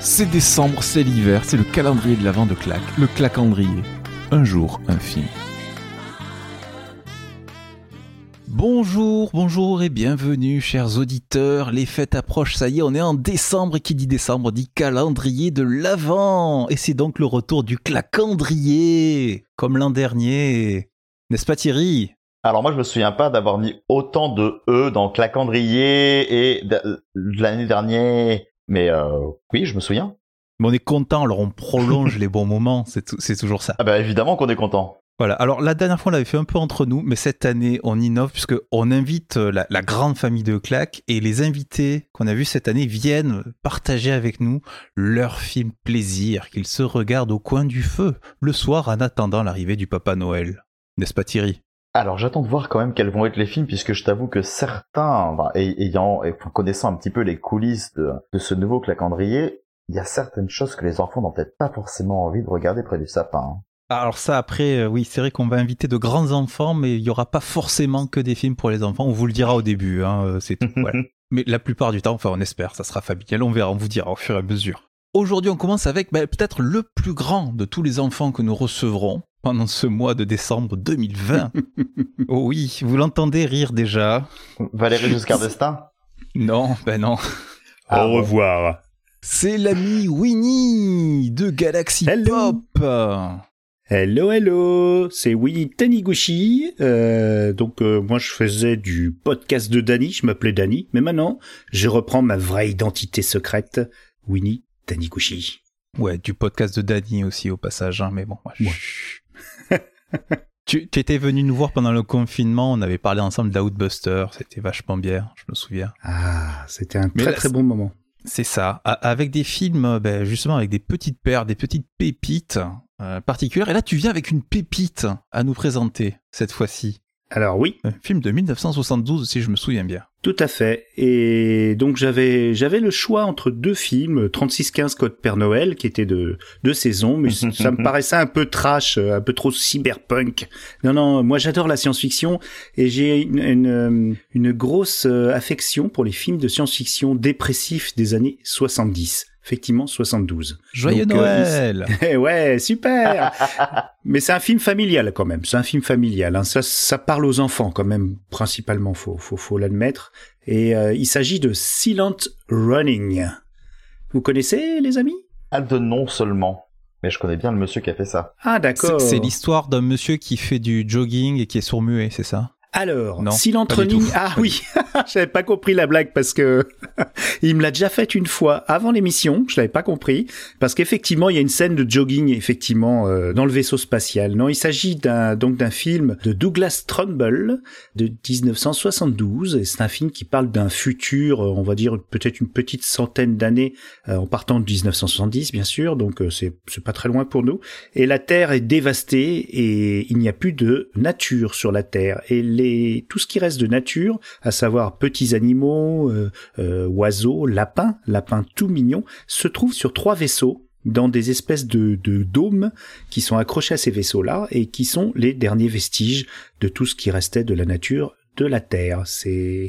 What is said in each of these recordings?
C'est décembre, c'est l'hiver, c'est le calendrier de l'Avent de Clac, le clacandrier. Un jour, un film. Bonjour et bienvenue chers auditeurs, les fêtes approchent, ça y est, on est en décembre et qui dit décembre dit calendrier de l'Avent. Et c'est donc le retour du clacandrier, comme l'an dernier. N'est-ce pas Thierry ? Alors moi je me souviens pas d'avoir mis autant de E dans clacandrier et de l'année dernière, mais oui je me souviens. Mais on est content, alors on prolonge les bons moments, c'est toujours ça. Ah bah évidemment qu'on est content. Voilà, alors la dernière fois on l'avait fait un peu entre nous, mais cette année on innove puisqu'on invite la grande famille de Clac et les invités qu'on a vus cette année viennent partager avec nous leur film plaisir qu'ils se regardent au coin du feu le soir en attendant l'arrivée du Papa Noël. N'est-ce pas Thierry ? Alors j'attends de voir quand même quels vont être les films puisque je t'avoue que certains, connaissant un petit peu les coulisses de ce nouveau clacandrier, il y a certaines choses que les enfants n'ont peut-être pas forcément envie de regarder près du sapin. Alors ça après, oui c'est vrai qu'on va inviter de grands enfants mais il n'y aura pas forcément que des films pour les enfants, on vous le dira au début, c'est tout. Voilà. Mais la plupart du temps, enfin on espère, ça sera familial, on verra, on vous dira au fur et à mesure. Aujourd'hui on commence avec peut-être le plus grand de tous les enfants que nous recevrons pendant ce mois de décembre 2020. Oh oui, vous l'entendez rire déjà. Valérie Giscard d'Estaing ? Non, non. Au revoir. C'est l'ami Winnie de Galaxy Pop. Hello, c'est Winnie Taniguchi. Moi je faisais du podcast de Danny, je m'appelais Danny, mais maintenant je reprends ma vraie identité secrète, Winnie Taniguchi. Ouais, du podcast de Danny aussi au passage, mais bon. Ouais. Tu étais venu nous voir pendant le confinement, on avait parlé ensemble d'Outbuster, c'était vachement bien, je me souviens. Ah, c'était un très bon moment. C'est ça, avec des films, justement avec des petites perles, des petites pépites particulières. Et là, tu viens avec une pépite à nous présenter, cette fois-ci. Alors oui. Un film de 1972, si je me souviens bien. Tout à fait. Et donc j'avais le choix entre deux films, 3615 Code Père Noël, qui était de saison, mais ça me paraissait un peu trash, un peu trop cyberpunk. Non, moi j'adore la science-fiction et j'ai une grosse affection pour les films de science-fiction dépressifs des années 70. Effectivement, 72. Joyeux Noël. Ouais, super. Mais c'est un film familial quand même. C'est un film familial. Hein. Ça parle aux enfants quand même, principalement. Faut l'admettre. Et il s'agit de Silent Running. Vous connaissez, les amis ? Ah, de nom seulement. Mais je connais bien le monsieur qui a fait ça. Ah, d'accord. C'est l'histoire d'un monsieur qui fait du jogging et qui est sourd-muet, c'est ça ? Alors, non, Silent Running, oui, j'avais pas compris la blague parce que il me l'a déjà faite une fois avant l'émission, je l'avais pas compris, parce qu'effectivement, il y a une scène de jogging, effectivement, dans le vaisseau spatial. Non, il s'agit d'un film de Douglas Trumbull de 1972, et c'est un film qui parle d'un futur, on va dire peut-être une petite centaine d'années, en partant de 1970, bien sûr, donc c'est pas très loin pour nous, et la Terre est dévastée, et il n'y a plus de nature sur la Terre, et tout ce qui reste de nature, à savoir petits animaux, oiseaux, lapins tout mignons, se trouve sur 3 vaisseaux dans des espèces de dômes qui sont accrochés à ces vaisseaux-là et qui sont les derniers vestiges de tout ce qui restait de la nature de la Terre. C'est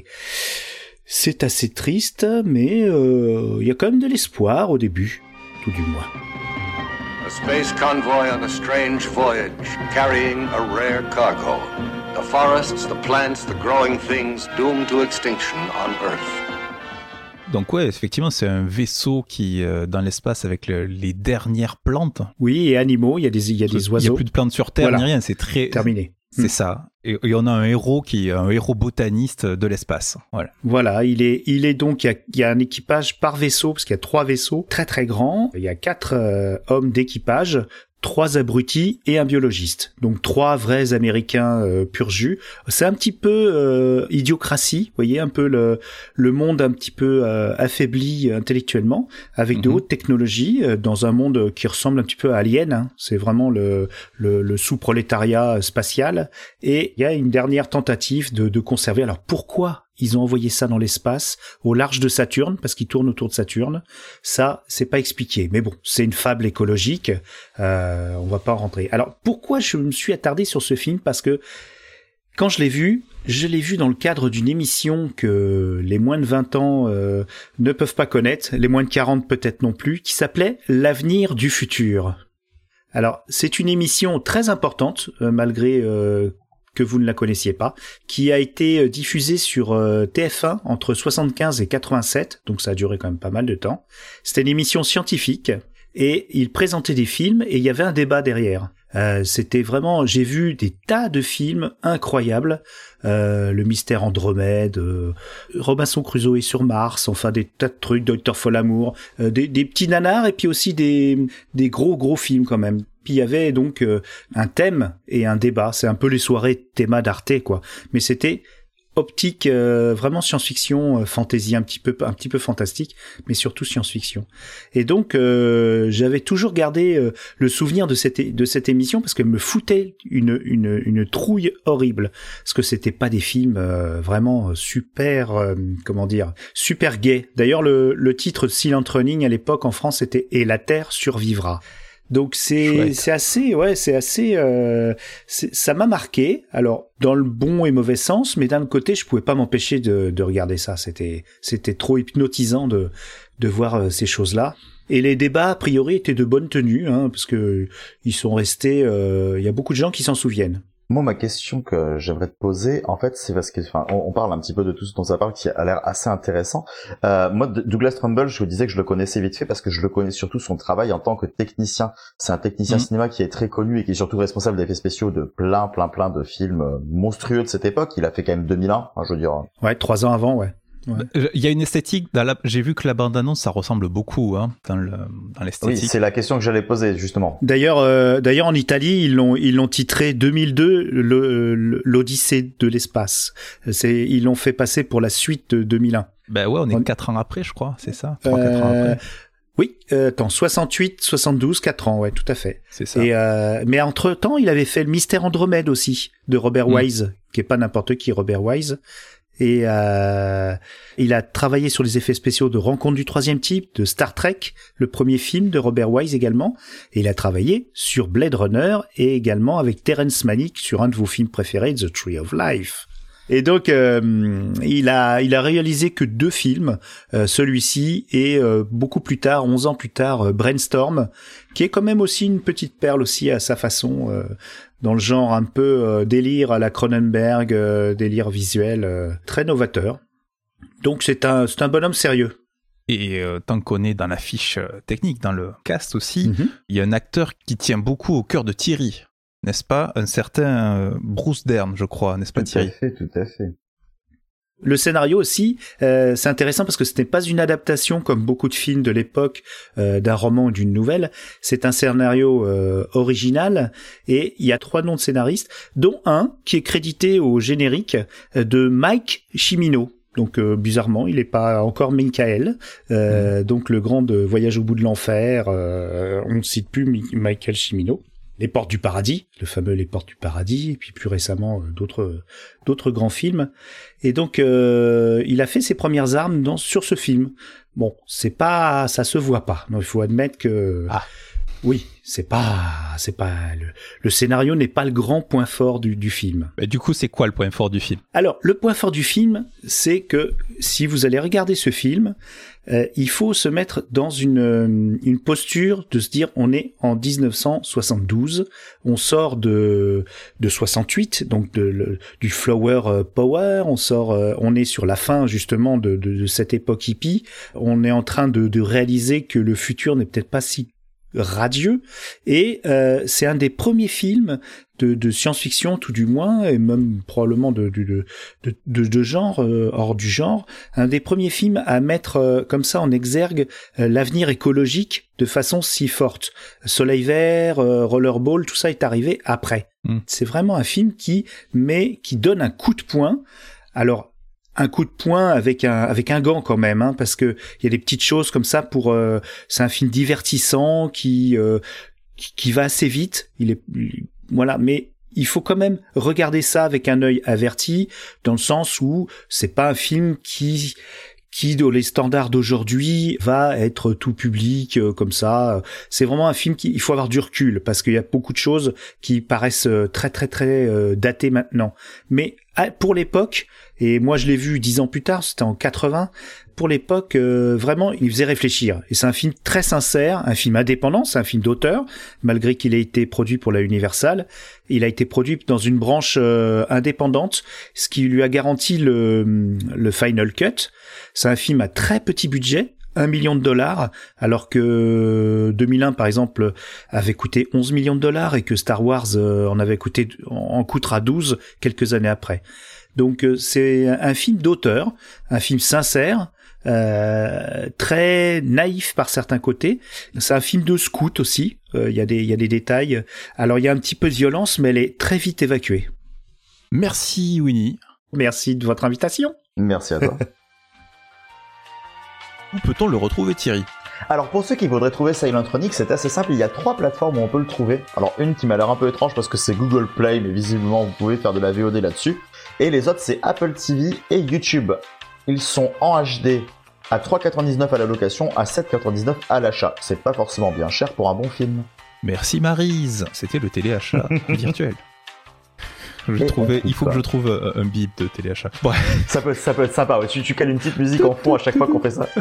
assez triste, mais il y a quand même de l'espoir au début, tout du moins. A space convoy on a strange voyage, carrying a rare cargo. The forests, the plants, the growing things doomed to extinction on Earth. Donc ouais, effectivement, c'est un vaisseau qui dans l'espace avec les dernières plantes. Oui, et animaux, il y a des oiseaux. Il n'y a plus de plantes sur Terre, ni rien, c'est très... Terminé. C'est ça. Et on a un héros qui est un héros botaniste de l'espace. Voilà, il est donc, il y a un équipage par vaisseau, parce qu'il y a 3 vaisseaux très très grands. Il y a 4 hommes d'équipage, 3 abrutis et un biologiste. Donc 3 vrais Américains pur jus. C'est un petit peu Idiocratie, vous voyez, un peu le monde un petit peu affaibli intellectuellement, avec de hautes technologies, dans un monde qui ressemble un petit peu à Alien. Hein. C'est vraiment le sous-prolétariat spatial. Et il y a une dernière tentative de conserver. Alors pourquoi ils ont envoyé ça dans l'espace, au large de Saturne, parce qu'ils tournent autour de Saturne. Ça, c'est pas expliqué. Mais bon, c'est une fable écologique. On va pas rentrer. Alors, pourquoi je me suis attardé sur ce film ? Parce que, quand je l'ai vu, Je l'ai vu dans le cadre d'une émission que les moins de 20 ans ne peuvent pas connaître, les moins de 40 peut-être non plus, qui s'appelait L'avenir du futur. Alors, c'est une émission très importante, malgré que vous ne la connaissiez pas, qui a été diffusée sur TF1 entre 75 et 87, donc ça a duré quand même pas mal de temps. C'était une émission scientifique, et il présentait des films, et il y avait un débat derrière. C'était vraiment, j'ai vu des tas de films incroyables, le mystère Andromède, Robinson Crusoe sur Mars, enfin des tas de trucs, Docteur Folamour, des petits nanars et puis aussi des gros films quand même. Puis il y avait donc un thème et un débat, c'est un peu les soirées théma d'Arte quoi, mais c'était optique vraiment science-fiction, fantasy un petit peu fantastique, mais surtout science-fiction. Et donc j'avais toujours gardé le souvenir de cette émission parce qu'elle me foutait une trouille horrible, parce que c'était pas des films vraiment super super gays. D'ailleurs le titre de Silent Running à l'époque en France c'était Et la Terre survivra. Donc c'est assez ça m'a marqué, alors dans le bon et mauvais sens, mais d'un côté je pouvais pas m'empêcher de regarder ça, c'était trop hypnotisant de voir ces choses-là. Et les débats a priori étaient de bonne tenue hein, parce que ils sont restés il y a beaucoup de gens qui s'en souviennent. Moi, ma question que j'aimerais te poser, en fait, c'est parce que, on parle un petit peu de tout ce dont ça parle, qui a l'air assez intéressant. Moi, Douglas Trumbull, je vous disais que je le connaissais vite fait parce que je le connais surtout son travail en tant que technicien. C'est un technicien cinéma qui est très connu et qui est surtout responsable d'effets spéciaux de plein de films monstrueux de cette époque. Il a fait quand même 2001, je veux dire. Ouais, 3 ans avant, ouais. Ouais. Il y a une esthétique, j'ai vu que la bande-annonce, ça ressemble beaucoup hein, dans l'esthétique. Oui, c'est la question que j'allais poser, justement. D'ailleurs, en Italie, ils l'ont titré 2002, l'Odyssée de l'espace. Ils l'ont fait passer pour la suite de 2001. Ben ouais, on est 4 ans après, je crois, c'est ça 3-4 ans après. Oui, 68, 72, 4 ans, ouais, tout à fait. C'est ça. Et mais entre-temps, il avait fait le mystère Andromède aussi, de Robert Wise, qui est pas n'importe qui, Robert Wise. Et il a travaillé sur les effets spéciaux de Rencontre du troisième type, de Star Trek, le premier film de Robert Wise également. Et il a travaillé sur Blade Runner et également avec Terrence Malick sur un de vos films préférés, The Tree of Life. Et donc il a réalisé que 2 films, celui-ci et beaucoup plus tard, 11 ans plus tard, Brainstorm, qui est quand même aussi une petite perle aussi à sa façon, dans le genre un peu délire à la Cronenberg, délire visuel, très novateur. Donc c'est un bonhomme sérieux. Et tant qu'on est dans la fiche technique, dans le cast aussi, il y a un acteur qui tient beaucoup au cœur de Thierry. N'est-ce pas? Un certain Bruce Dern, je crois, n'est-ce pas Thierry? Tout à fait. Le scénario aussi, c'est intéressant parce que ce n'est pas une adaptation comme beaucoup de films de l'époque d'un roman ou d'une nouvelle. C'est un scénario original et il y a 3 noms de scénaristes, dont un qui est crédité au générique de Mike Cimino. Donc bizarrement, il n'est pas encore Michael, donc le grand de Voyage au bout de l'enfer. On ne cite plus Michael Cimino. Les Portes du Paradis, le fameux Les Portes du Paradis, et puis plus récemment d'autres grands films. Et donc il a fait ses premières armes sur ce film. Bon, ça se voit pas. Donc il faut admettre que oui, c'est pas le scénario n'est pas le grand point fort du film. Mais du coup, c'est quoi le point fort du film? Alors, le point fort du film, c'est que si vous allez regarder ce film, il faut se mettre dans une posture de se dire on est en 1972, on sort de 68, donc du Flower Power, on est sur la fin justement de cette époque hippie, on est en train de réaliser que le futur n'est peut-être pas si radieux, et c'est un des premiers films de science-fiction tout du moins, et même probablement de genre, hors du genre, un des premiers films à mettre comme ça en exergue l'avenir écologique de façon si forte. Soleil vert, Rollerball, tout ça est arrivé après. C'est vraiment un film qui donne un coup de poing. Alors un coup de poing avec un gant quand même, hein, parce que il y a des petites choses comme ça c'est un film divertissant qui va assez vite. Voilà, mais il faut quand même regarder ça avec un œil averti, dans le sens où c'est pas un film qui dans les standards d'aujourd'hui va être tout public comme ça. C'est vraiment un film il faut avoir du recul parce qu'il y a beaucoup de choses qui paraissent très très très datées maintenant. Mais pour l'époque, et moi je l'ai vu 10 ans plus tard, c'était en 80, pour l'époque, vraiment, il faisait réfléchir. Et c'est un film très sincère, un film indépendant, c'est un film d'auteur, malgré qu'il ait été produit pour la Universal. Il a été produit dans une branche indépendante, ce qui lui a garanti le Final Cut. C'est un film à très petit budget, $1 million, alors que 2001, par exemple, avait coûté $11 millions et que Star Wars en coûtera 12 quelques années après. Donc c'est un film d'auteur, un film sincère, très naïf par certains côtés. C'est un film de scout aussi. Il y a des détails. Alors il y a un petit peu de violence, mais elle est très vite évacuée. Merci Winnie. Merci de votre invitation. Merci à toi. Où peut-on le retrouver, Thierry ? Alors pour ceux qui voudraient trouver Silentronix, c'est assez simple, il y a 3 plateformes où on peut le trouver. Alors une qui m'a l'air un peu étrange parce que c'est Google Play, mais visiblement vous pouvez faire de la VOD là-dessus. Et les autres c'est Apple TV et YouTube. Ils sont en HD à 3,99 à la location, à 7,99 à l'achat. C'est pas forcément bien cher pour un bon film. Merci Maryse, c'était le téléachat virtuel. Il faut que je trouve un bip de téléachat. Ouais. Ça peut être sympa, ouais. Tu cales une petite musique en fond à chaque fois qu'on fait ça.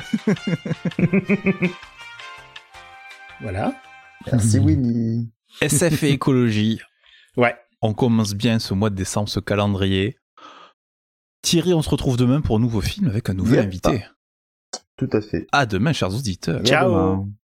Voilà. Merci Winnie. SF et écologie. Ouais. On commence bien ce mois de décembre, ce calendrier. Thierry, on se retrouve demain pour un nouveau film avec un nouvel invité. Tout à fait. À demain, chers auditeurs. Ciao.